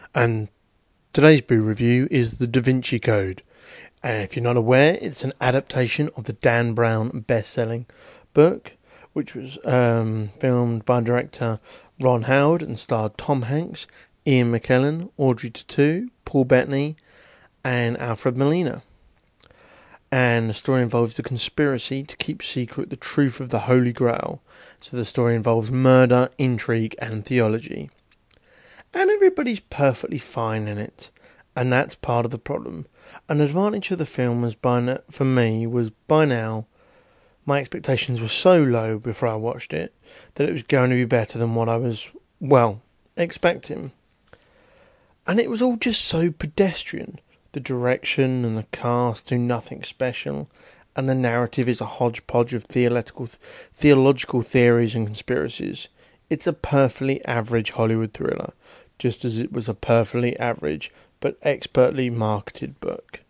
And today's Boo review is The Da Vinci Code. And if you're not aware, it's an adaptation of the Dan Brown best-selling book, which was filmed by director Ron Howard and starred Tom Hanks, Ian McKellen, Audrey Tautou, Paul Bettany, and Alfred Molina. And the story involves the conspiracy to keep secret the truth of the Holy Grail. So the story involves murder, intrigue, and theology. And everybody's perfectly fine in it. And that's part of the problem. An advantage of the film was for me was by now my expectations were so low before I watched it that it was going to be better than what I was, expecting. And it was all just so pedestrian. The direction and the cast do nothing special, and the narrative is a hodgepodge of theological theories and conspiracies. It's a perfectly average Hollywood thriller, just as it was a perfectly average but expertly marketed book.